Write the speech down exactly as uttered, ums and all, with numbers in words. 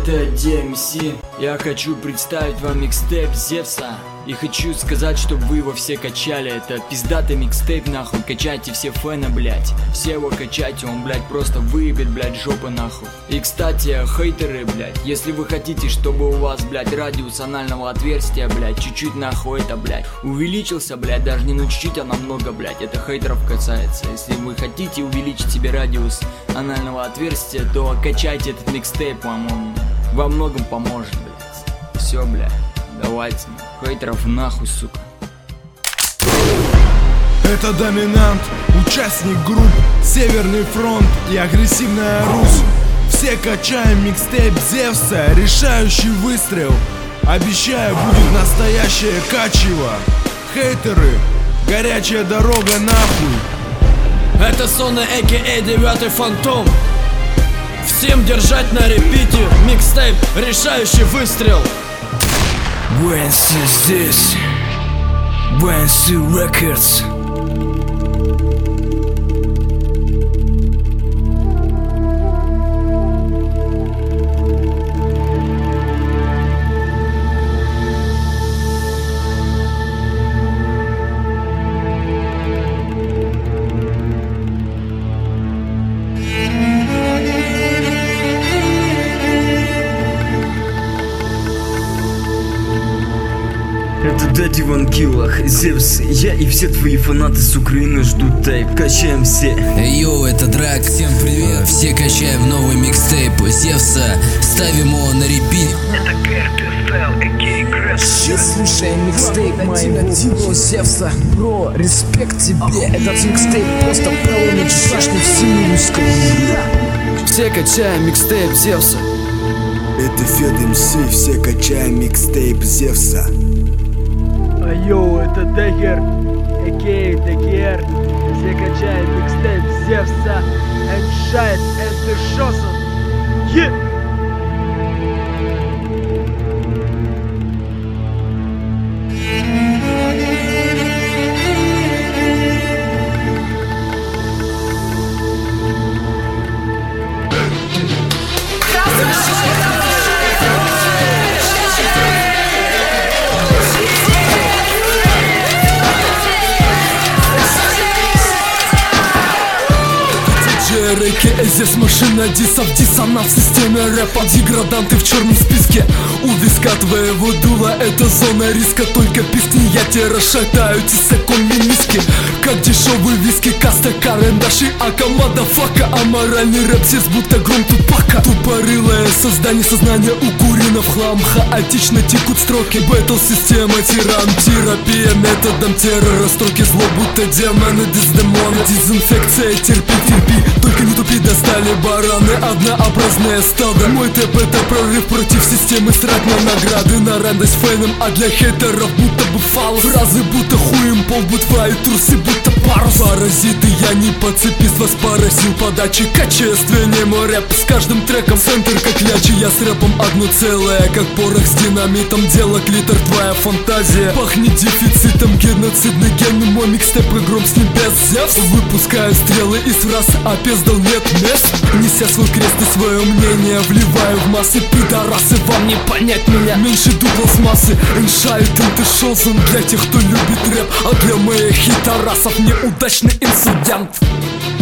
Это ди эм си. Я хочу представить вам микстейп Зевса. И хочу сказать, чтобы вы его все качали. Это пиздатый микстейп, нахуй. Качайте все фэны, блять. Все его качайте, он, блять, просто выебет, блять, жопы, нахуй. И, кстати, хейтеры, блять, если вы хотите, чтобы у вас, блять, радиус анального отверстия, блять, чуть-чуть, нахуй, это, блять, увеличился, блять, даже не на чуть-чуть, а намного, блять. Это хейтеров касается. Если вы хотите увеличить себе радиус анального отверстия, то качайте этот микстейп, вам он во многом поможет, блять. Все, блять. Давайте, хейтеров нахуй, сука. Это Доминант, участник групп Северный фронт и Агрессивная Русь. Все качаем микстейп Зевса, решающий выстрел. Обещаю, будет настоящее качево. Хейтеры, горячая дорога нахуй. Это Сона, а.к.а. Девятый Фантом. Всем держать на репите микстейп, решающий выстрел. Вэнси здесь, Вэнси Рекордс. Это Дади Ван Киллах, Зевс, я и все твои фанаты с Украины ждут тейп. Качаем все. Йоу, это Драк, всем привет. Все качаем новый микстейп Зевса, ставим его на репит. Это КРТСЛ, а.к.а. Крэш. Сейчас слушаем микстейп моего Зевса. Бро, респект тебе. Этот микстейп просто проломит башню всему русскому миру. Все качаем микстейп Зевса. Это Фед эм си, все качаем микстейп Зевса. А йоу, это Дегер, а.к.а. Дегер. Все качаем микстейп Зевса. Entscheid entgeschossen. Yeah! а.к.а. Здесь машина дисов, диссонанс в системе рэпа. Деграданты в черном списке. У виска твоего дула это зона риска. Только песни я тебе расшатаю, тисаком миниски. Как дешевый виски, каста, карандаши, ака, мадафака. Аморальный рэп здесь будто гром Тупака. Тупорылое создание сознания укурено в хлам. Хаотично текут строки, бэтл система, тиран. Терапия методом террора. Строки зло будто демоны, диздемоны. Дезинфекция, терпи, терпи. Только не тупи, достали бараны, однообразное стадо. Мой тэп это прорыв против системы, срать на награды, на радость фэнам, а для хейтеров будто бы фалос. Фразы будто хуем, пол бутва и трусы будто парус. Паразиты, я не по цепи, с вас поразил подачи. Качественнее мой рэп, с каждым треком центр как ячи. Я с рэпом одно целое, как порох с динамитом. Дело клитор, твоя фантазия пахнет дефицитом. Геноцидный ген, мой микстеп и гром с небес. Зевс, выпускаю стрелы из фраз, а пиздал нет мест. Неся свой крест и свое мнение, вливаю в массы. Пидорасы, вам не понять меня. Меньше дупла с массы. Эншайт, энтешозен для тех, кто любит рэп. А для моих хиторасов неудачный инцидент.